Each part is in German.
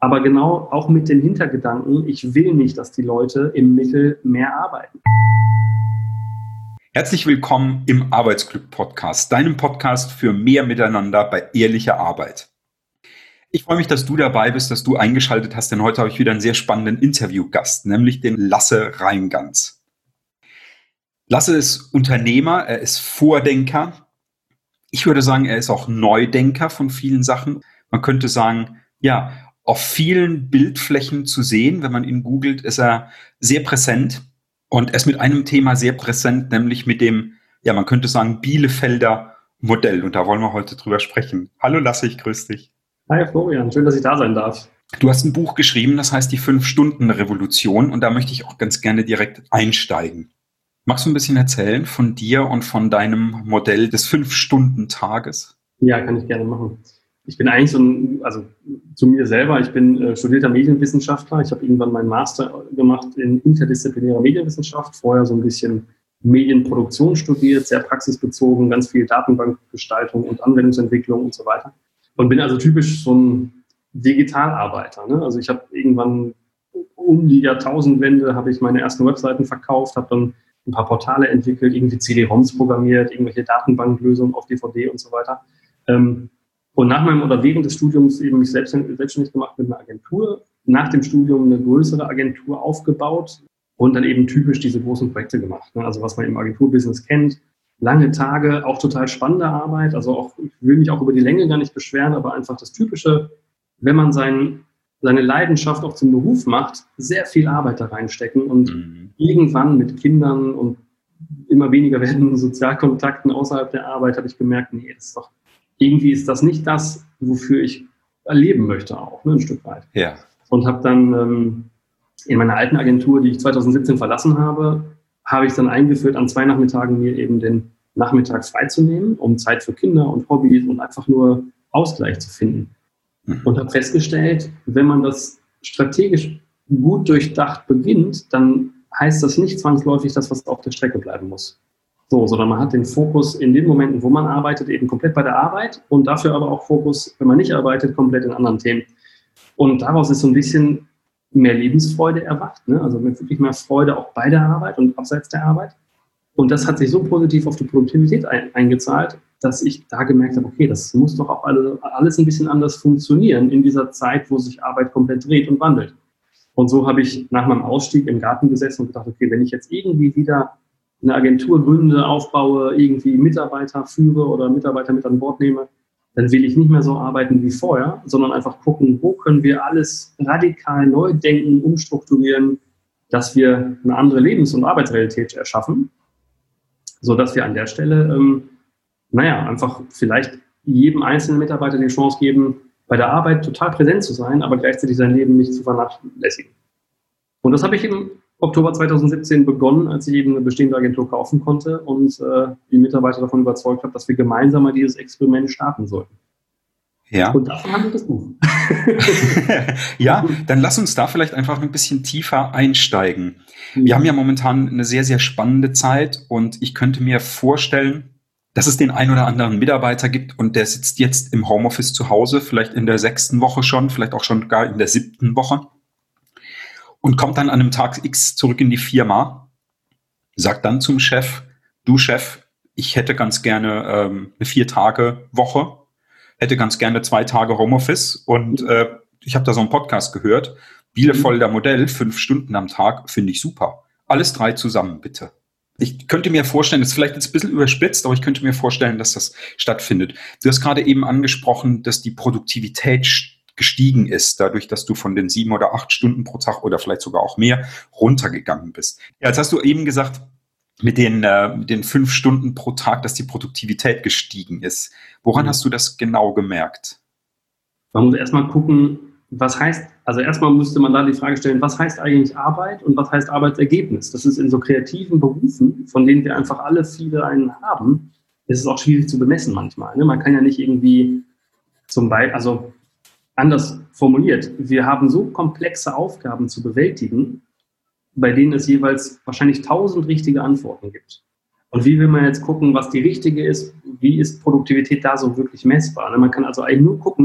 Aber genau auch mit dem Hintergedanken, ich will nicht, dass die Leute im Mittel mehr arbeiten. Herzlich willkommen im Arbeitsglück-Podcast, deinem Podcast für mehr Miteinander bei ehrlicher Arbeit. Ich freue mich, dass du dabei bist, dass du eingeschaltet hast, denn heute habe ich wieder einen sehr spannenden Interviewgast, nämlich den Lasse Reingans. Lasse ist Unternehmer, er ist Vordenker. Ich würde sagen, er ist auch Neudenker von vielen Sachen. Man könnte sagen, ja, auf vielen Bildflächen zu sehen, wenn man ihn googelt, ist er sehr präsent. Und er ist mit einem Thema sehr präsent, nämlich mit dem, ja, man könnte sagen, Bielefelder Modell. Und da wollen wir heute drüber sprechen. Hallo Lasse, ich grüße dich. Hi Florian, schön, dass ich da sein darf. Du hast ein Buch geschrieben, das heißt die 5-Stunden-Revolution. Und da möchte ich auch ganz gerne direkt einsteigen. Magst du ein bisschen erzählen von dir und von deinem Modell des 5-Stunden-Tages? Ja, kann ich gerne machen. Ich bin eigentlich zu mir selber, ich bin studierter Medienwissenschaftler. Ich habe irgendwann meinen Master gemacht in interdisziplinärer Medienwissenschaft, vorher so ein bisschen Medienproduktion studiert, sehr praxisbezogen, ganz viel Datenbankgestaltung und Anwendungsentwicklung und so weiter. Und bin also typisch so ein Digitalarbeiter, ne? Also ich habe irgendwann um die Jahrtausendwende habe ich meine ersten Webseiten verkauft, habe dann ein paar Portale entwickelt, irgendwie CD-ROMs programmiert, irgendwelche Datenbanklösungen auf DVD und so weiter. Und nach meinem oder während des Studiums eben mich selbstständig gemacht mit einer Agentur. Nach dem Studium eine größere Agentur aufgebaut und dann eben typisch diese großen Projekte gemacht. Also was man im Agenturbusiness kennt. Lange Tage, auch total spannende Arbeit. Also auch, ich will mich auch über die Länge gar nicht beschweren, aber einfach das Typische, wenn man seine Leidenschaft auch zum Beruf macht, sehr viel Arbeit da reinstecken und irgendwann mit Kindern und immer weniger werdenden Sozialkontakten außerhalb der Arbeit habe ich gemerkt, nee, irgendwie ist das nicht das, wofür ich leben möchte auch, ne, ein Stück weit. Ja. Und habe dann in meiner alten Agentur, die ich 2017 verlassen habe ich dann eingeführt, an 2 Nachmittagen mir eben den Nachmittag freizunehmen, um Zeit für Kinder und Hobbys und einfach nur Ausgleich zu finden. Und habe festgestellt, wenn man das strategisch gut durchdacht beginnt, dann heißt das nicht zwangsläufig, dass was auf der Strecke bleiben muss. Sondern man hat den Fokus in den Momenten, wo man arbeitet, eben komplett bei der Arbeit und dafür aber auch Fokus, wenn man nicht arbeitet, komplett in anderen Themen. Und daraus ist so ein bisschen mehr Lebensfreude erwacht, ne? Also wirklich mehr Freude auch bei der Arbeit und abseits der Arbeit. Und das hat sich so positiv auf die Produktivität eingezahlt, dass ich da gemerkt habe, okay, das muss doch auch alles ein bisschen anders funktionieren in dieser Zeit, wo sich Arbeit komplett dreht und wandelt. Und so habe ich nach meinem Ausstieg im Garten gesessen und gedacht, okay, wenn ich jetzt irgendwie wieder eine Agentur gründe, aufbaue, irgendwie Mitarbeiter führe oder Mitarbeiter mit an Bord nehme, dann will ich nicht mehr so arbeiten wie vorher, sondern einfach gucken, wo können wir alles radikal neu denken, umstrukturieren, dass wir eine andere Lebens- und Arbeitsrealität erschaffen, sodass wir an der Stelle, einfach vielleicht jedem einzelnen Mitarbeiter die Chance geben, bei der Arbeit total präsent zu sein, aber gleichzeitig sein Leben nicht zu vernachlässigen. Und das habe ich im Oktober 2017 begonnen, als ich eben eine bestehende Agentur kaufen konnte und die Mitarbeiter davon überzeugt habe, dass wir gemeinsam mal dieses Experiment starten sollten. Ja. Und davon handelt das Buch. Ja, dann lass uns da vielleicht einfach ein bisschen tiefer einsteigen. Wir haben ja momentan eine sehr, sehr spannende Zeit und ich könnte mir vorstellen, dass es den ein oder anderen Mitarbeiter gibt und der sitzt jetzt im Homeoffice zu Hause, vielleicht in der 6. Woche schon, vielleicht auch schon gar in der 7. Woche. Und kommt dann an einem Tag X zurück in die Firma, sagt dann zum Chef, du Chef, ich hätte ganz gerne eine 4-Tage-Woche, hätte ganz gerne 2 Tage Homeoffice und ich habe da so einen Podcast gehört, Bielefelder Modell, 5 Stunden am Tag, finde ich super. Alles 3 zusammen, bitte. Ich könnte mir vorstellen, das ist vielleicht jetzt ein bisschen überspitzt, aber ich könnte mir vorstellen, dass das stattfindet. Du hast gerade eben angesprochen, dass die Produktivität gestiegen ist, dadurch, dass du von den 7 oder 8 Stunden pro Tag oder vielleicht sogar auch mehr runtergegangen bist. Ja, jetzt hast du eben gesagt, mit den 5 Stunden pro Tag, dass die Produktivität gestiegen ist. Woran hast du das genau gemerkt? Man muss erstmal gucken, erstmal müsste man da die Frage stellen, was heißt eigentlich Arbeit und was heißt Arbeitsergebnis? Das ist in so kreativen Berufen, von denen wir einfach viele einen haben, ist es auch schwierig zu bemessen manchmal. Ne? Man kann ja nicht irgendwie anders formuliert, wir haben so komplexe Aufgaben zu bewältigen, bei denen es jeweils wahrscheinlich 1000 richtige Antworten gibt. Und wie will man jetzt gucken, was die richtige ist? Wie ist Produktivität da so wirklich messbar? Man kann also eigentlich nur gucken,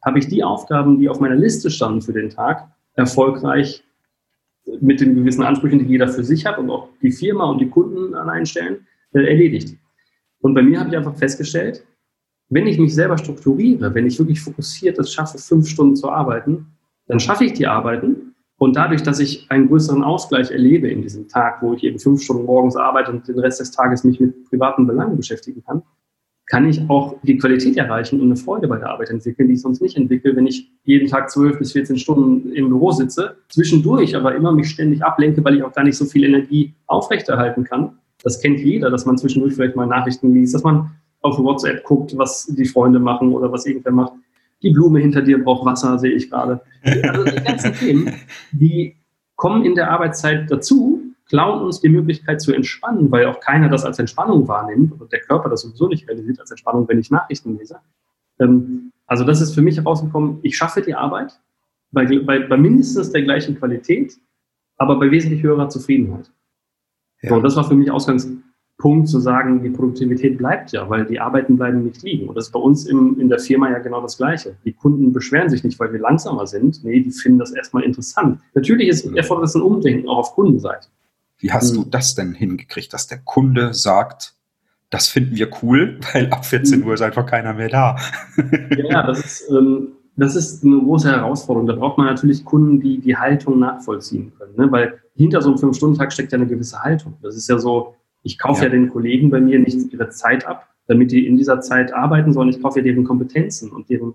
habe ich die Aufgaben, die auf meiner Liste standen für den Tag, erfolgreich mit den gewissen Ansprüchen, die jeder für sich hat und auch die Firma und die Kunden an einen Stellen, erledigt. Und bei mir habe ich einfach festgestellt, wenn ich mich selber strukturiere, wenn ich wirklich fokussiert es schaffe, 5 Stunden zu arbeiten, dann schaffe ich die Arbeiten. Und dadurch, dass ich einen größeren Ausgleich erlebe in diesem Tag, wo ich eben 5 Stunden morgens arbeite und den Rest des Tages mich mit privaten Belangen beschäftigen kann ich auch die Qualität erreichen und eine Freude bei der Arbeit entwickeln, die ich sonst nicht entwickle, wenn ich jeden Tag 12 bis 14 Stunden im Büro sitze, zwischendurch aber immer mich ständig ablenke, weil ich auch gar nicht so viel Energie aufrechterhalten kann. Das kennt jeder, dass man zwischendurch vielleicht mal Nachrichten liest, dass man auf WhatsApp guckt, was die Freunde machen oder was irgendwer macht. Die Blume hinter dir braucht Wasser, sehe ich gerade. Also die ganzen Themen, die kommen in der Arbeitszeit dazu, klauen uns die Möglichkeit zu entspannen, weil auch keiner das als Entspannung wahrnimmt und der Körper das sowieso nicht realisiert als Entspannung, wenn ich Nachrichten lese. Also das ist für mich herausgekommen, ich schaffe die Arbeit bei mindestens der gleichen Qualität, aber bei wesentlich höherer Zufriedenheit. Ja. So, und das war für mich Ausgangspunkt zu sagen, die Produktivität bleibt ja, weil die Arbeiten bleiben nicht liegen. Und das ist bei uns in der Firma ja genau das Gleiche. Die Kunden beschweren sich nicht, weil wir langsamer sind. Nee, die finden das erstmal interessant. Natürlich erfordert das ein Umdenken auch auf Kundenseite. Wie hast du das denn hingekriegt, dass der Kunde sagt, das finden wir cool, weil ab 14 Uhr ist einfach keiner mehr da? Ja, das ist eine große Herausforderung. Da braucht man natürlich Kunden, die die Haltung nachvollziehen können. Ne? Weil hinter so einem 5-Stunden-Tag steckt ja eine gewisse Haltung. Das ist ja so, ich kaufe ja den Kollegen bei mir nicht ihre Zeit ab, damit die in dieser Zeit arbeiten, sondern ich kaufe ja deren Kompetenzen und deren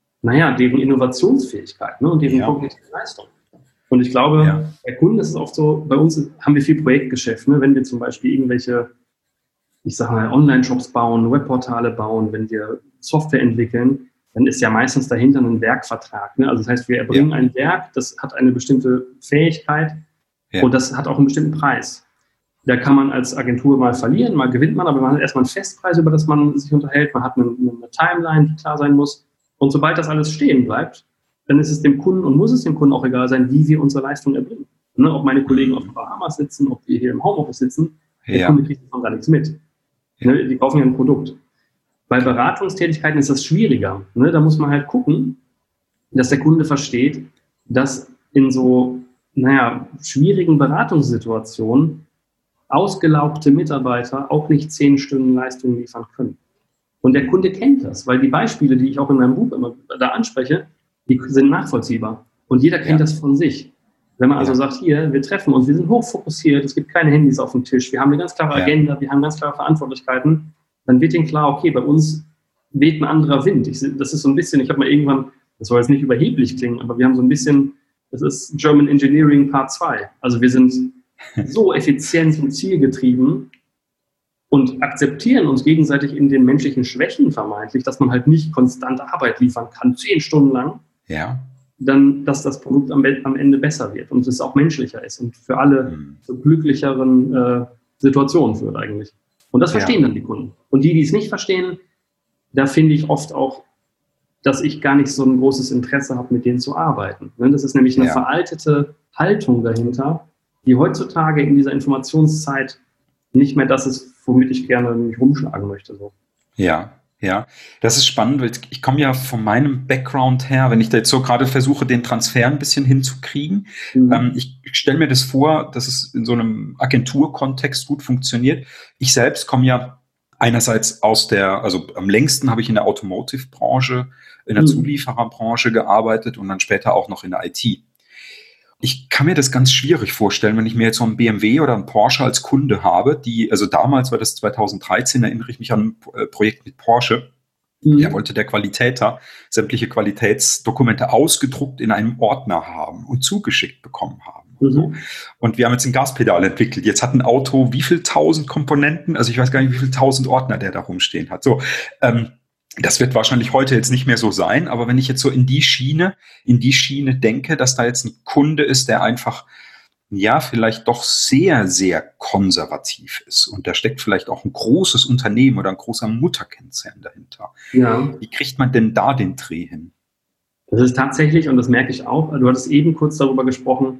Innovationsfähigkeit, ne? Und deren kognitive Leistung. Und ich glaube, bei Kunden ist es oft so, bei uns haben wir viel Projektgeschäft, ne? Wenn wir zum Beispiel irgendwelche, ich sage mal, Online-Shops bauen, Webportale bauen, wenn wir Software entwickeln, dann ist ja meistens dahinter ein Werkvertrag. Ne? Also das heißt, wir erbringen ein Werk, das hat eine bestimmte Fähigkeit und das hat auch einen bestimmten Preis. Da kann man als Agentur mal verlieren, mal gewinnt man, aber man hat erstmal einen Festpreis, über das man sich unterhält, man hat eine Timeline, die klar sein muss. Und sobald das alles stehen bleibt, dann ist es dem Kunden und muss es dem Kunden auch egal sein, wie wir unsere Leistung erbringen. Ne? Ob meine Kollegen auf den Bahamas sitzen, ob wir hier im Homeoffice sitzen, der Kunde kriegt davon gar nichts mit. Ne? Die kaufen ja ein Produkt. Bei Beratungstätigkeiten ist das schwieriger. Ne? Da muss man halt gucken, dass der Kunde versteht, dass in so schwierigen Beratungssituationen ausgelaugte Mitarbeiter auch nicht 10 Stunden Leistung liefern können. Und der Kunde kennt das, weil die Beispiele, die ich auch in meinem Buch immer da anspreche, die sind nachvollziehbar. Und jeder kennt das von sich. Wenn man also sagt, hier, wir treffen uns, wir sind hochfokussiert, es gibt keine Handys auf dem Tisch, wir haben eine ganz klare Agenda, wir haben ganz klare Verantwortlichkeiten, dann wird ihnen klar, okay, bei uns weht ein anderer Wind. Das ist so ein bisschen, ich habe mal irgendwann, das soll jetzt nicht überheblich klingen, aber wir haben so ein bisschen, das ist German Engineering Part 2. Also wir sind so effizient und zielgetrieben und akzeptieren uns gegenseitig in den menschlichen Schwächen vermeintlich, dass man halt nicht konstant Arbeit liefern kann, 10 Stunden lang, dann, dass das Produkt am Ende besser wird und es auch menschlicher ist und für alle zu glücklicheren Situationen führt eigentlich. Und das verstehen dann die Kunden. Und die es nicht verstehen, da finde ich oft auch, dass ich gar nicht so ein großes Interesse habe, mit denen zu arbeiten. Das ist nämlich eine veraltete Haltung dahinter, die heutzutage in dieser Informationszeit nicht mehr das ist, womit ich gerne mich rumschlagen möchte. So. Ja, das ist spannend, weil ich komme ja von meinem Background her, wenn ich da jetzt so gerade versuche, den Transfer ein bisschen hinzukriegen. Ich stelle mir das vor, dass es in so einem Agenturkontext gut funktioniert. Ich selbst komme ja einerseits also am längsten habe ich in der Automotive-Branche, in der Zuliefererbranche gearbeitet und dann später auch noch in der IT. Ich kann mir das ganz schwierig vorstellen, wenn ich mir jetzt so einen BMW oder einen Porsche als Kunde habe, also damals war das 2013, erinnere ich mich an ein Projekt mit Porsche. Der wollte der Qualitäter sämtliche Qualitätsdokumente ausgedruckt in einem Ordner haben und zugeschickt bekommen haben. Und wir haben jetzt ein Gaspedal entwickelt. Jetzt hat ein Auto wie viel 1000 Komponenten, also ich weiß gar nicht, wie viel 1000 Ordner der da rumstehen hat. So, das wird wahrscheinlich heute jetzt nicht mehr so sein, aber wenn ich jetzt so in die Schiene denke, dass da jetzt ein Kunde ist, der einfach, vielleicht doch sehr, sehr konservativ ist und da steckt vielleicht auch ein großes Unternehmen oder ein großer Mutterkonzern dahinter. Ja. Wie kriegt man denn da den Dreh hin? Das ist tatsächlich, und das merke ich auch, du hattest eben kurz darüber gesprochen,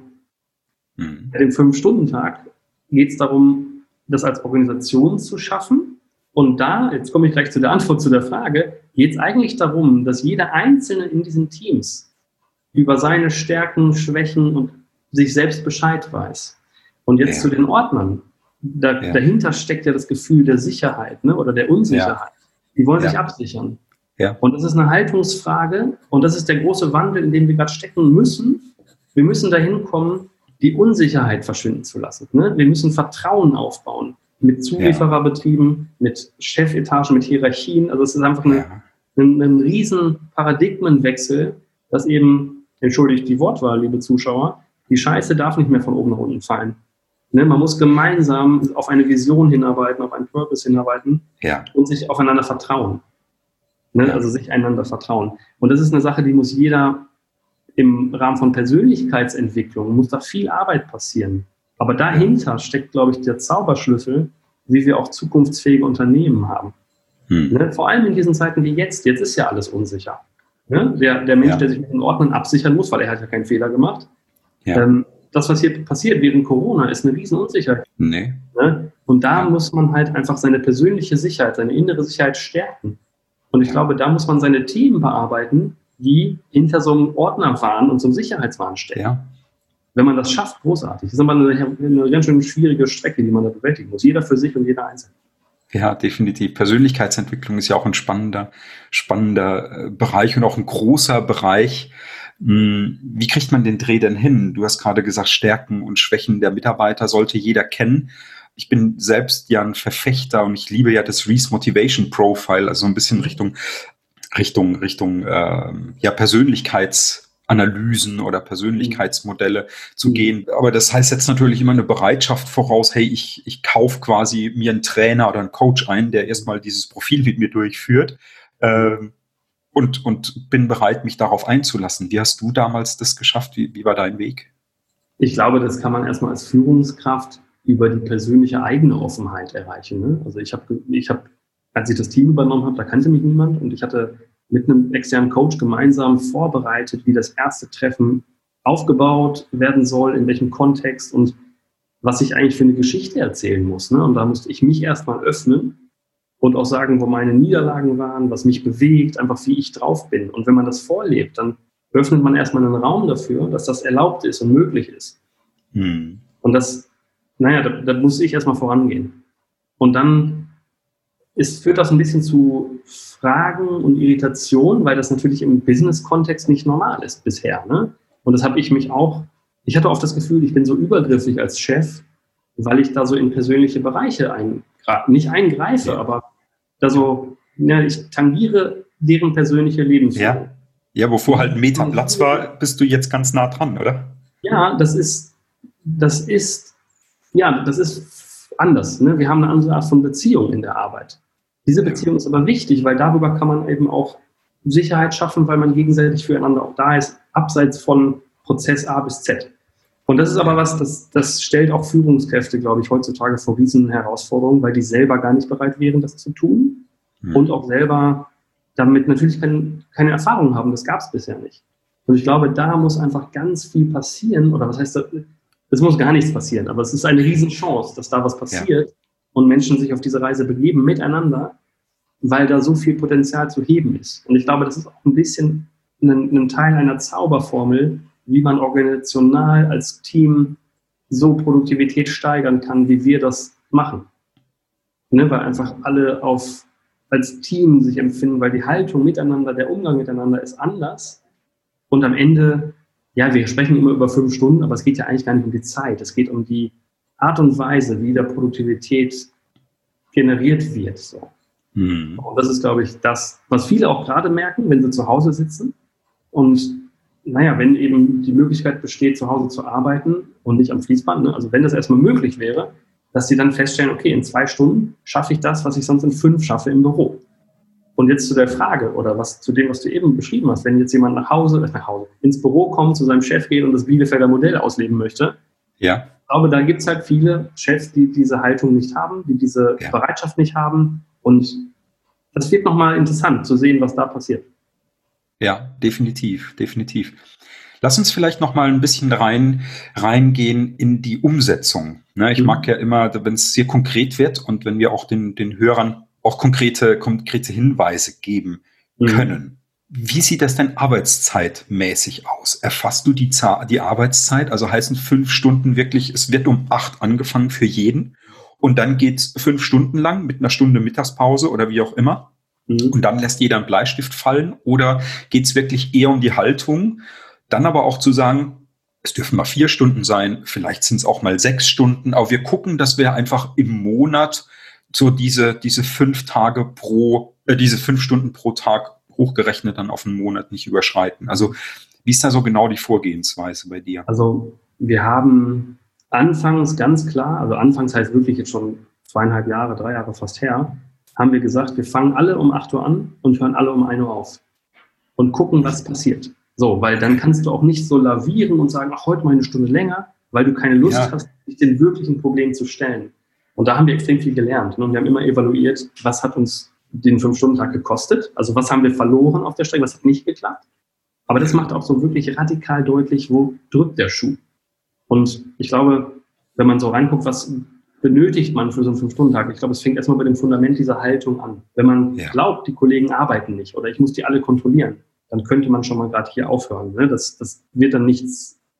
bei dem 5-Stunden-Tag geht es darum, das als Organisation zu schaffen Und da, jetzt komme ich gleich zu der Antwort zu der Frage, geht es eigentlich darum, dass jeder Einzelne in diesen Teams über seine Stärken, Schwächen und sich selbst Bescheid weiß. Und jetzt zu den Ordnern. Dahinter steckt ja das Gefühl der Sicherheit, ne, oder der Unsicherheit. Die wollen sich absichern. Ja. Und das ist eine Haltungsfrage und das ist der große Wandel, in dem wir gerade stecken müssen. Wir müssen dahin kommen, die Unsicherheit verschwinden zu lassen. Ne? Wir müssen Vertrauen aufbauen mit Zuliefererbetrieben, mit Chefetagen, mit Hierarchien. Also es ist einfach ein riesen Paradigmenwechsel, dass eben, entschuldigt die Wortwahl, liebe Zuschauer, die Scheiße darf nicht mehr von oben nach unten fallen. Ne? Man muss gemeinsam auf eine Vision hinarbeiten, auf einen Purpose hinarbeiten und sich aufeinander vertrauen. Ne? Also sich einander vertrauen. Und das ist eine Sache, die muss jeder im Rahmen von Persönlichkeitsentwicklung, muss da viel Arbeit passieren. Aber dahinter steckt, glaube ich, der Zauberschlüssel, wie wir auch zukunftsfähige Unternehmen haben. Ne? Vor allem in diesen Zeiten wie jetzt. Jetzt ist ja alles unsicher. Ne? Der Mensch, der sich mit den Ordnern absichern muss, weil er hat ja keinen Fehler gemacht. Das, was hier passiert während Corona, ist eine riesen Unsicherheit. Nee. Ne? Und da muss man halt einfach seine persönliche Sicherheit, seine innere Sicherheit stärken. Und ich glaube, da muss man seine Themen bearbeiten, die hinter so einem Ordnerwahn und so einem Sicherheitswahn stecken. Ja. Wenn man das schafft, großartig. Das ist aber eine ganz schön schwierige Strecke, die man da bewältigen muss. Jeder für sich und jeder einzeln. Ja, definitiv. Persönlichkeitsentwicklung ist ja auch ein spannender Bereich und auch ein großer Bereich. Wie kriegt man den Dreh denn hin? Du hast gerade gesagt, Stärken und Schwächen der Mitarbeiter sollte jeder kennen. Ich bin selbst ja ein Verfechter und ich liebe ja das Reese Motivation Profile, also ein bisschen Richtung Persönlichkeitsanalysen oder Persönlichkeitsmodelle zu gehen. Aber das heißt jetzt natürlich immer eine Bereitschaft voraus, hey, ich kaufe quasi mir einen Trainer oder einen Coach ein, der erstmal dieses Profil mit mir durchführt und bin bereit, mich darauf einzulassen. Wie hast du damals das geschafft? Wie war dein Weg? Ich glaube, das kann man erstmal als Führungskraft über die persönliche eigene Offenheit erreichen. Ne? Also ich habe, als ich das Team übernommen habe, da kannte mich niemand und ich hatte mit einem externen Coach gemeinsam vorbereitet, wie das erste Treffen aufgebaut werden soll, in welchem Kontext und was ich eigentlich für eine Geschichte erzählen muss. Ne? Und da musste ich mich erstmal öffnen und auch sagen, wo meine Niederlagen waren, was mich bewegt, einfach wie ich drauf bin. Und wenn man das vorlebt, dann öffnet man erstmal einen Raum dafür, dass das erlaubt ist und möglich ist. Und das, da muss ich erstmal vorangehen. Und dann führt das ein bisschen zu Fragen und Irritationen, weil das natürlich im Business-Kontext nicht normal ist bisher. Ne? Und das habe ich hatte oft das Gefühl, ich bin so übergriffig als Chef, weil ich da so in persönliche Bereiche nicht eingreife, aber da so, ich tangiere deren persönliche Lebensführung. Ja, wovor halt ein Meter Platz war, bist du jetzt ganz nah dran, oder? Ja, das ist anders. Ne? Wir haben eine andere Art von Beziehung in der Arbeit. Diese Beziehung ist aber wichtig, weil darüber kann man eben auch Sicherheit schaffen, weil man gegenseitig füreinander auch da ist, abseits von Prozess A bis Z. Und das ist aber was, das stellt auch Führungskräfte, glaube ich, heutzutage vor riesen Herausforderungen, weil die selber gar nicht bereit wären, das zu tun und auch selber damit natürlich keine Erfahrung haben. Das gab es bisher nicht. Und ich glaube, da muss einfach ganz viel passieren, oder was heißt das? Es muss gar nichts passieren, aber es ist eine Riesenchance, dass da was passiert und Menschen sich auf diese Reise begeben miteinander, weil da so viel Potenzial zu heben ist. Und ich glaube, das ist auch ein bisschen ein Teil einer Zauberformel, wie man organisational als Team so Produktivität steigern kann, wie wir das machen. Ne, weil einfach alle als Team sich empfinden, weil die Haltung miteinander, der Umgang miteinander ist anders. Und am Ende, wir sprechen immer über 5 Stunden, aber es geht ja eigentlich gar nicht um die Zeit. Es geht um die Art und Weise, wie da Produktivität generiert wird. So. Und das ist, glaube ich, das, was viele auch gerade merken, wenn sie zu Hause sitzen. Und wenn eben die Möglichkeit besteht, zu Hause zu arbeiten und nicht am Fließband, ne? Also wenn das erstmal möglich wäre, dass sie dann feststellen, okay, in 2 Stunden schaffe ich das, was ich sonst in 5 schaffe im Büro. Und jetzt zu der Frage oder zu dem, was du eben beschrieben hast, wenn jetzt jemand nach Hause ins Büro kommt, zu seinem Chef geht und das Bielefelder Modell ausleben möchte. Ja. Ich glaube, da gibt es halt viele Chefs, die diese Haltung nicht haben, die diese Bereitschaft nicht haben. Und das wird nochmal interessant zu sehen, was da passiert. Ja, definitiv. Lass uns vielleicht noch mal ein bisschen reingehen in die Umsetzung. Ne, ich mag ja immer, wenn es sehr konkret wird und wenn wir auch den Hörern auch konkrete Hinweise geben können. Wie sieht das denn arbeitszeitmäßig aus? Erfasst du die Arbeitszeit? Also heißen 5 Stunden wirklich, es wird um 8 angefangen für jeden und dann geht's 5 Stunden lang mit einer Stunde Mittagspause oder wie auch immer und dann lässt jeder einen Bleistift fallen oder geht's wirklich eher um die Haltung? Dann aber auch zu sagen, es dürfen mal 4 Stunden sein, vielleicht sind es auch mal 6 Stunden, aber wir gucken, dass wir einfach im Monat so diese 5 Stunden pro Tag hochgerechnet dann auf einen Monat nicht überschreiten. Also wie ist da so genau die Vorgehensweise bei dir? Also wir haben anfangs ganz klar, also anfangs heißt wirklich jetzt schon 2,5 Jahre, 3 Jahre fast her, haben wir gesagt, wir fangen alle um 8 Uhr an und hören alle um 1 Uhr auf und gucken, was passiert. So, weil dann kannst du auch nicht so lavieren und sagen, ach, heute mal eine Stunde länger, weil du keine Lust hast, dich den wirklichen Problem zu stellen. Und da haben wir extrem viel gelernt. Und wir haben immer evaluiert, was hat uns den 5-Stunden-Tag gekostet, also was haben wir verloren auf der Strecke, was hat nicht geklappt. Aber das macht auch so wirklich radikal deutlich, wo drückt der Schuh. Und ich glaube, wenn man so reinguckt, was benötigt man für so einen 5-Stunden-Tag? Ich glaube, es fängt erstmal bei dem Fundament dieser Haltung an. Wenn man glaubt, die Kollegen arbeiten nicht oder ich muss die alle kontrollieren, dann könnte man schon mal gerade hier aufhören. Ne? Das wird dann nicht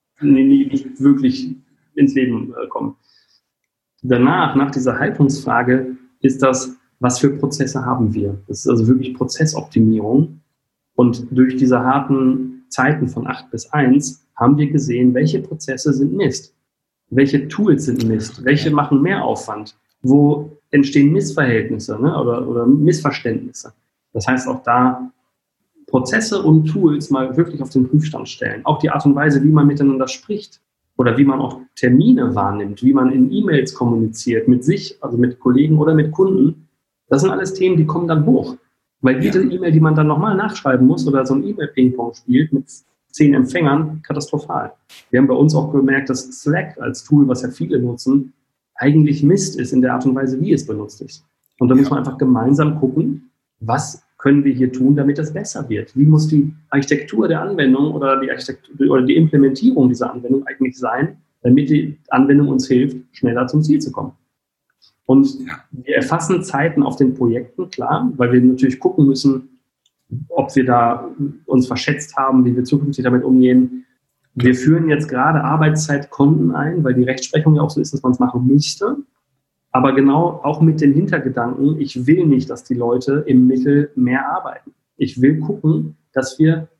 wirklich ins Leben kommen. Danach, nach dieser Haltungsfrage, ist das, was für Prozesse haben wir? Das ist also wirklich Prozessoptimierung. Und durch diese harten Zeiten von 8 bis 1 haben wir gesehen, welche Prozesse sind Mist, welche Tools sind Mist, welche machen mehr Aufwand, wo entstehen Missverhältnisse, ne, oder Missverständnisse. Das heißt, auch da Prozesse und Tools mal wirklich auf den Prüfstand stellen. Auch die Art und Weise, wie man miteinander spricht oder wie man auch Termine wahrnimmt, wie man in E-Mails kommuniziert mit sich, also mit Kollegen oder mit Kunden. Das sind alles Themen, die kommen dann hoch. Weil jede E-Mail, die man dann nochmal nachschreiben muss oder so ein E-Mail-Ping-Pong spielt mit 10 Empfängern, katastrophal. Wir haben bei uns auch gemerkt, dass Slack als Tool, was ja viele nutzen, eigentlich Mist ist in der Art und Weise, wie es benutzt ist. Und da muss man einfach gemeinsam gucken, was können wir hier tun, damit es besser wird? Wie muss die Architektur der Anwendung oder die Implementierung dieser Anwendung eigentlich sein, damit die Anwendung uns hilft, schneller zum Ziel zu kommen? Und wir erfassen Zeiten auf den Projekten, klar, weil wir natürlich gucken müssen, ob wir da uns verschätzt haben, wie wir zukünftig damit umgehen. Wir führen jetzt gerade Arbeitszeitkonten ein, weil die Rechtsprechung ja auch so ist, dass man es machen müsste. Aber genau auch mit dem Hintergedanken, ich will nicht, dass die Leute im Mittel mehr arbeiten. Ich will gucken, dass wir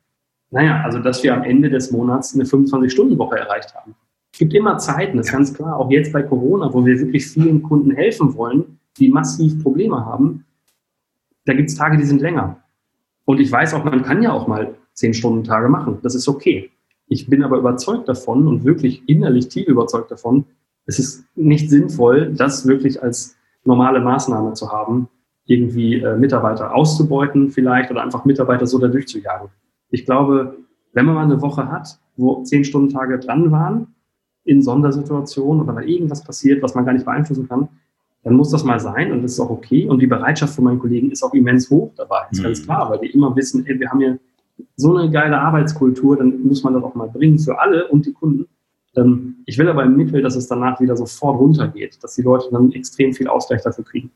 am Ende des Monats eine 25-Stunden-Woche erreicht haben. Es gibt immer Zeiten, das ist ganz klar, auch jetzt bei Corona, wo wir wirklich vielen Kunden helfen wollen, die massiv Probleme haben. Da gibt es Tage, die sind länger. Und ich weiß auch, man kann ja auch mal 10-Stunden-Tage machen. Das ist okay. Ich bin aber überzeugt davon und wirklich innerlich tief überzeugt davon, es ist nicht sinnvoll, das wirklich als normale Maßnahme zu haben, irgendwie Mitarbeiter auszubeuten vielleicht oder einfach Mitarbeiter so da durchzujagen. Ich glaube, wenn man mal eine Woche hat, wo 10-Stunden-Tage dran waren, in Sondersituationen oder weil irgendwas passiert, was man gar nicht beeinflussen kann, dann muss das mal sein und das ist auch okay. Und die Bereitschaft von meinen Kollegen ist auch immens hoch dabei, ist ganz klar, weil die immer wissen, ey, wir haben hier so eine geile Arbeitskultur, dann muss man das auch mal bringen für alle und die Kunden. Ich will aber im Mittel, dass es danach wieder sofort runtergeht, dass die Leute dann extrem viel Ausgleich dafür kriegen.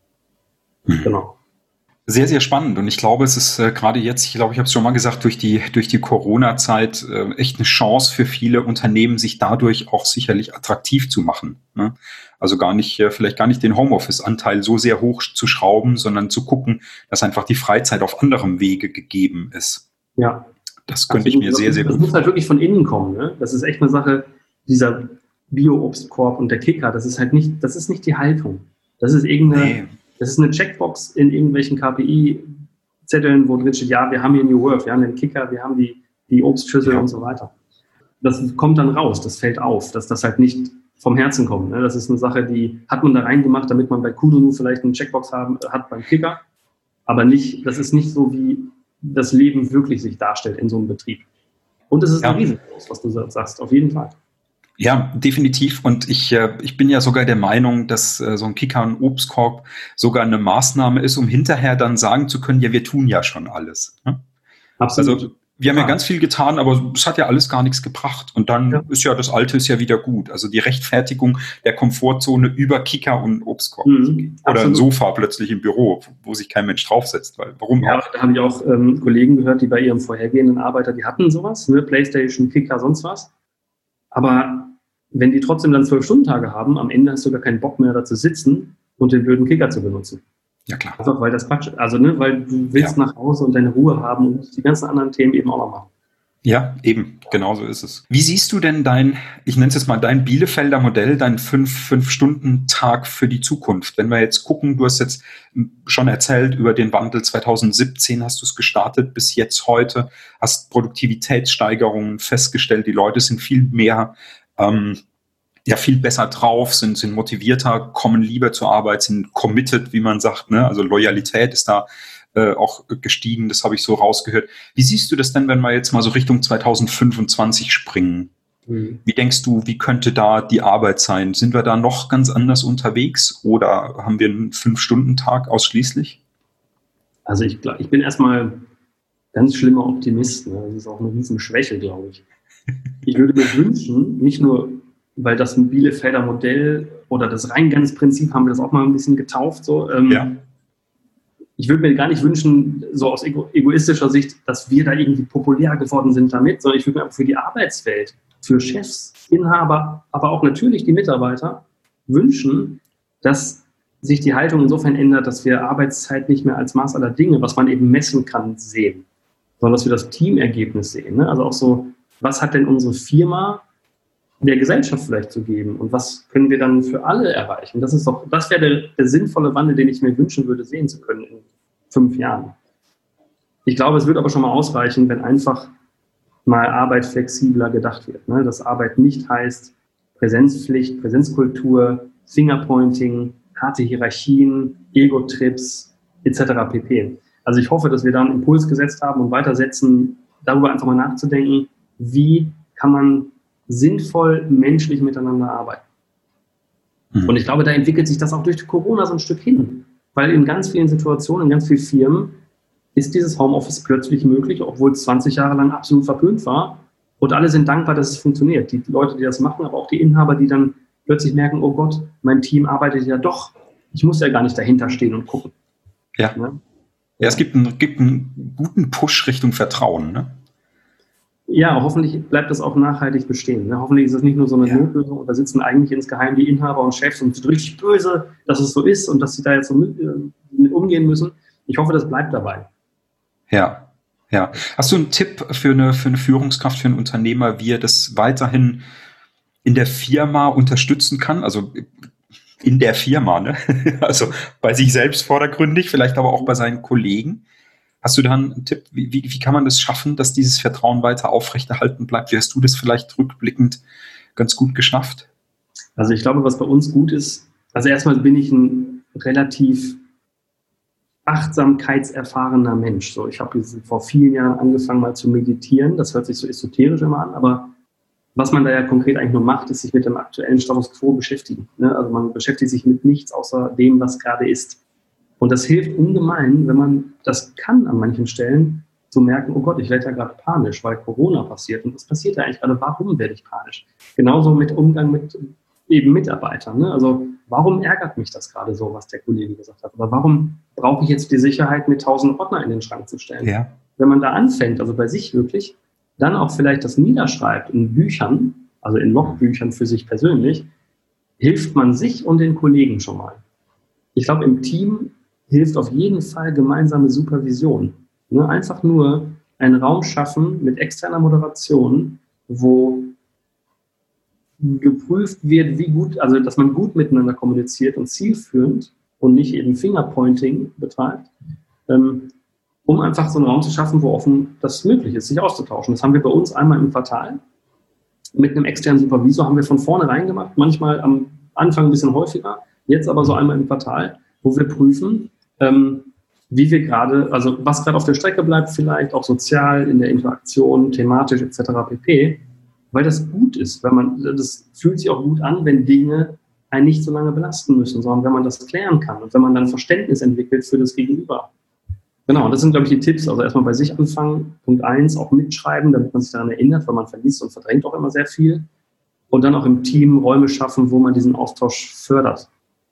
Genau. Sehr, sehr spannend. Und ich glaube, es ist gerade jetzt, ich glaube, ich habe es schon mal gesagt, durch die Corona-Zeit echt eine Chance für viele Unternehmen, sich dadurch auch sicherlich attraktiv zu machen. Ne? Also vielleicht gar nicht den Homeoffice-Anteil so sehr hoch zu schrauben, sondern zu gucken, dass einfach die Freizeit auf anderem Wege gegeben ist. Ja. Das könnte ich mir sehr, sehr gut vorstellen. Das muss halt wirklich von innen kommen. Ne? Das ist echt eine Sache, dieser Bio-Obstkorb und der Kicker, das ist nicht die Haltung. Das ist Das ist eine Checkbox in irgendwelchen KPI-Zetteln, wo drin steht, ja, wir haben hier New Work, wir haben den Kicker, wir haben die Obstschüssel und so weiter. Das kommt dann raus, das fällt auf, dass das halt nicht vom Herzen kommt. Ne? Das ist eine Sache, die hat man da reingemacht, damit man bei Kununu vielleicht eine Checkbox hat beim Kicker, aber das ist nicht so, wie das Leben wirklich sich darstellt in so einem Betrieb. Und es ist ein Risiko, was du sagst, auf jeden Fall. Ja, definitiv. Und ich bin ja sogar der Meinung, dass so ein Kicker und Obstkorb sogar eine Maßnahme ist, um hinterher dann sagen zu können, ja, wir tun ja schon alles. Ne? Absolut. Also wir haben ja ganz viel getan, aber es hat ja alles gar nichts gebracht. Und dann ist ja das Alte ist ja wieder gut. Also die Rechtfertigung der Komfortzone über Kicker und Obstkorb. Oder ein Sofa plötzlich im Büro, wo sich kein Mensch draufsetzt. Weil, warum auch? Da habe ich auch Kollegen gehört, die bei ihrem vorhergehenden Arbeiter, die hatten sowas, ne? Playstation, Kicker, sonst was. Aber wenn die trotzdem dann 12-Stunden-Tage haben, am Ende hast du gar keinen Bock mehr, da zu sitzen und den blöden Kicker zu benutzen. Ja, klar. Einfach, weil das Quatsch, also, ne, weil du willst nach Hause und deine Ruhe haben und die ganzen anderen Themen eben auch noch machen. Ja, eben, genau so ist es. Wie siehst du denn ich nenne es jetzt mal dein Bielefelder Modell, dein 5-Stunden-Tag für die Zukunft? Wenn wir jetzt gucken, du hast jetzt schon erzählt über den Wandel 2017, hast du es gestartet, bis jetzt heute, hast Produktivitätssteigerungen festgestellt, die Leute sind viel mehr viel besser drauf, sind motivierter, kommen lieber zur Arbeit, sind committed, wie man sagt, ne? Also Loyalität ist da auch gestiegen, das habe ich so rausgehört. Wie siehst du das denn, wenn wir jetzt mal so Richtung 2025 springen? Wie denkst du, wie könnte da die Arbeit sein? Sind wir da noch ganz anders unterwegs oder haben wir einen 5-Stunden-Tag ausschließlich? Also ich bin erstmal ganz schlimmer Optimist. Ne? Das ist auch eine riesen Schwäche, glaube ich. Ich würde mir wünschen, nicht nur weil das Bielefelder Modell oder das Rheingans-Prinzip haben wir das auch mal ein bisschen getauft. So. Ich würde mir gar nicht wünschen, so aus egoistischer Sicht, dass wir da irgendwie populär geworden sind damit, sondern ich würde mir auch für die Arbeitswelt, für Chefs, Inhaber, aber auch natürlich die Mitarbeiter wünschen, dass sich die Haltung insofern ändert, dass wir Arbeitszeit nicht mehr als Maß aller Dinge, was man eben messen kann, sehen, sondern dass wir das Teamergebnis sehen. Ne? Also auch so, was hat denn unsere Firma der Gesellschaft vielleicht zu geben und was können wir dann für alle erreichen? Das wäre der sinnvolle Wandel, den ich mir wünschen würde, sehen zu können in 5 Jahren. Ich glaube, es wird aber schon mal ausreichen, wenn einfach mal Arbeit flexibler gedacht wird. Ne? Dass Arbeit nicht heißt Präsenzpflicht, Präsenzkultur, Fingerpointing, harte Hierarchien, Ego-Trips etc. pp. Also ich hoffe, dass wir da einen Impuls gesetzt haben und weitersetzen, darüber einfach mal nachzudenken, wie kann man sinnvoll menschlich miteinander arbeiten. Und ich glaube, da entwickelt sich das auch durch Corona so ein Stück hin. Weil in ganz vielen Situationen, in ganz vielen Firmen ist dieses Homeoffice plötzlich möglich, obwohl es 20 Jahre lang absolut verpönt war. Und alle sind dankbar, dass es funktioniert. Die Leute, die das machen, aber auch die Inhaber, die dann plötzlich merken, oh Gott, mein Team arbeitet ja doch. Ich muss ja gar nicht dahinter stehen und gucken. Ja, es gibt einen guten Push Richtung Vertrauen, ne? Ja, hoffentlich bleibt das auch nachhaltig bestehen. Ne? Hoffentlich ist es nicht nur so eine Notlösung und da sitzen eigentlich insgeheim die Inhaber und Chefs und sind richtig böse, dass es so ist und dass sie da jetzt so mit umgehen müssen. Ich hoffe, das bleibt dabei. Ja. Hast du einen Tipp für eine Führungskraft, für einen Unternehmer, wie er das weiterhin in der Firma unterstützen kann? Also in der Firma, ne? Also bei sich selbst vordergründig, vielleicht aber auch bei seinen Kollegen. Hast du da einen Tipp, wie kann man das schaffen, dass dieses Vertrauen weiter aufrechterhalten bleibt? Wie hast du das vielleicht rückblickend ganz gut geschafft? Also ich glaube, was bei uns gut ist, also erstmal bin ich ein relativ achtsamkeitserfahrener Mensch. So, ich habe vor vielen Jahren angefangen mal zu meditieren. Das hört sich so esoterisch immer an, aber was man da ja konkret eigentlich nur macht, ist sich mit dem aktuellen Status quo beschäftigen. Ne? Also man beschäftigt sich mit nichts außer dem, was gerade ist. Und das hilft ungemein, wenn man das kann an manchen Stellen, zu merken, oh Gott, ich werde ja gerade panisch, weil Corona passiert. Und was passiert da eigentlich gerade? Warum werde ich panisch? Genauso mit Umgang mit eben Mitarbeitern. Ne? Also warum ärgert mich das gerade so, was der Kollege gesagt hat? Oder warum brauche ich jetzt die Sicherheit, mir 1000 Ordner in den Schrank zu stellen? Ja. Wenn man da anfängt, also bei sich wirklich, dann auch vielleicht das niederschreibt in Büchern, also in Logbüchern für sich persönlich, hilft man sich und den Kollegen schon mal. Ich glaube, im Team hilft auf jeden Fall gemeinsame Supervision. Ne? Einfach nur einen Raum schaffen mit externer Moderation, wo geprüft wird, wie gut, also dass man gut miteinander kommuniziert und zielführend und nicht eben Fingerpointing betreibt, um einfach so einen Raum zu schaffen, wo offen das möglich ist, sich auszutauschen. Das haben wir bei uns einmal im Quartal. Mit einem externen Supervisor haben wir von vornherein gemacht, manchmal am Anfang ein bisschen häufiger, jetzt aber so einmal im Quartal, wo wir prüfen, wie wir gerade, also was gerade auf der Strecke bleibt, vielleicht auch sozial, in der Interaktion, thematisch etc. pp., weil das gut ist, das fühlt sich auch gut an, wenn Dinge einen nicht so lange belasten müssen, sondern wenn man das klären kann und wenn man dann Verständnis entwickelt für das Gegenüber. Genau, und das sind, glaube ich, die Tipps. Also erstmal bei sich anfangen. Punkt 1, auch mitschreiben, damit man sich daran erinnert, weil man vergisst und verdrängt auch immer sehr viel. Und dann auch im Team Räume schaffen, wo man diesen Austausch fördert.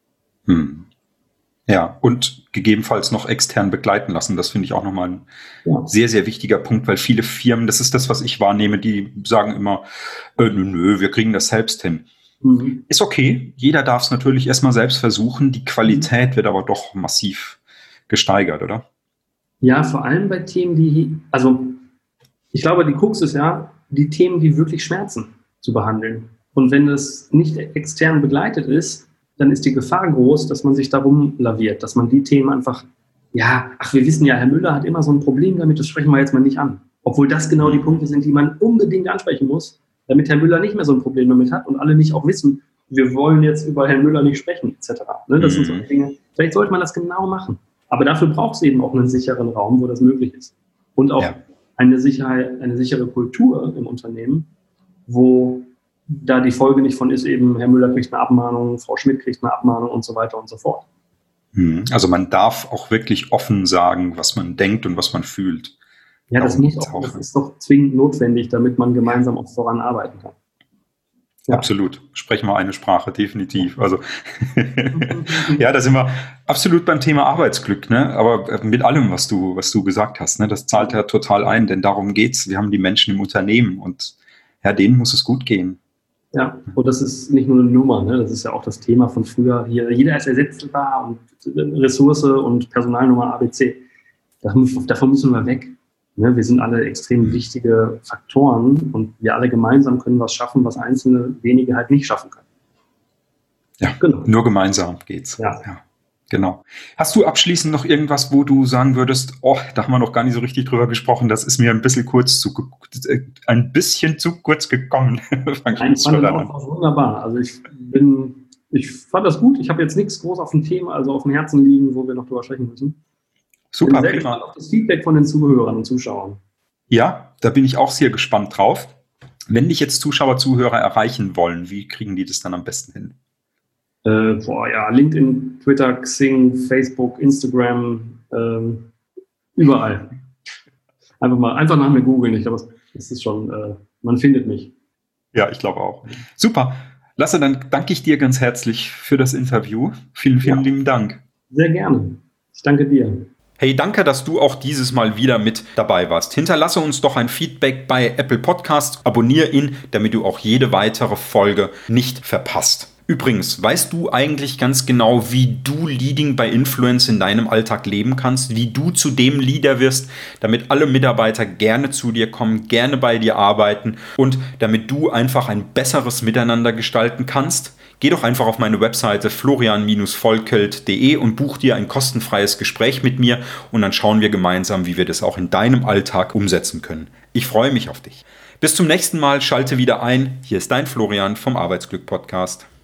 Ja, und gegebenenfalls noch extern begleiten lassen. Das finde ich auch nochmal ein sehr, sehr wichtiger Punkt, weil viele Firmen, das ist das, was ich wahrnehme, die sagen immer, nö, wir kriegen das selbst hin. Ist okay, jeder darf es natürlich erstmal selbst versuchen. Die Qualität wird aber doch massiv gesteigert, oder? Ja, vor allem bei Themen, ich glaube, die Krux ist ja, die Themen, die wirklich schmerzen, zu behandeln. Und wenn es nicht extern begleitet ist, dann ist die Gefahr groß, dass man sich darum laviert, dass man die Themen einfach, wir wissen ja, Herr Müller hat immer so ein Problem damit, das sprechen wir jetzt mal nicht an. Obwohl das genau die Punkte sind, die man unbedingt ansprechen muss, damit Herr Müller nicht mehr so ein Problem damit hat und alle nicht auch wissen, wir wollen jetzt über Herrn Müller nicht sprechen, etc. Das sind so Dinge, vielleicht sollte man das genau machen. Aber dafür braucht es eben auch einen sicheren Raum, wo das möglich ist. Und auch eine sichere Kultur im Unternehmen, wo da die Folge nicht von ist, eben Herr Müller kriegt eine Abmahnung, Frau Schmidt kriegt eine Abmahnung und so weiter und so fort. Also man darf auch wirklich offen sagen, was man denkt und was man fühlt. Ja, das ist doch zwingend notwendig, damit man gemeinsam auch voranarbeiten kann. Ja. Absolut. Sprechen wir eine Sprache, definitiv. Also ja, da sind wir absolut beim Thema Arbeitsglück, ne? Aber mit allem, was du gesagt hast, ne? Das zahlt ja total ein, denn darum geht's. Wir haben die Menschen im Unternehmen und denen muss es gut gehen. Ja, und das ist nicht nur eine Nummer, ne? Das ist ja auch das Thema von früher. Hier, jeder ist ersetzbar und Ressource und Personalnummer ABC. Davon müssen wir weg. Ne, wir sind alle extrem wichtige Faktoren und wir alle gemeinsam können was schaffen, was einzelne wenige halt nicht schaffen können. Ja, genau. Nur gemeinsam geht's. Ja, genau. Hast du abschließend noch irgendwas, wo du sagen würdest, da haben wir noch gar nicht so richtig drüber gesprochen, das ist mir ein bisschen zu kurz gekommen. Nein, fand das auch wunderbar. Also ich fand das gut. Ich habe jetzt nichts groß auf dem Thema, also auf dem Herzen liegen, wo wir noch drüber sprechen müssen. Super, ich bin sehr gespannt auf das Feedback von den Zuhörern und Zuschauern. Ja, da bin ich auch sehr gespannt drauf. Wenn dich jetzt Zuschauer, Zuhörer erreichen wollen, wie kriegen die das dann am besten hin? LinkedIn, Twitter, Xing, Facebook, Instagram, überall. Einfach nach mir googeln. Ich glaube, das ist schon, man findet mich. Ja, ich glaube auch. Super. Lasse, dann danke ich dir ganz herzlich für das Interview. Vielen, vielen lieben Dank. Sehr gerne. Ich danke dir. Hey, danke, dass du auch dieses Mal wieder mit dabei warst. Hinterlasse uns doch ein Feedback bei Apple Podcasts, abonniere ihn, damit du auch jede weitere Folge nicht verpasst. Übrigens, weißt du eigentlich ganz genau, wie du Leading by Influence in deinem Alltag leben kannst, wie du zu dem Leader wirst, damit alle Mitarbeiter gerne zu dir kommen, gerne bei dir arbeiten und damit du einfach ein besseres Miteinander gestalten kannst? Geh doch einfach auf meine Webseite florian-volkelt.de und buch dir ein kostenfreies Gespräch mit mir und dann schauen wir gemeinsam, wie wir das auch in deinem Alltag umsetzen können. Ich freue mich auf dich. Bis zum nächsten Mal, schalte wieder ein. Hier ist dein Florian vom Arbeitsglück Podcast.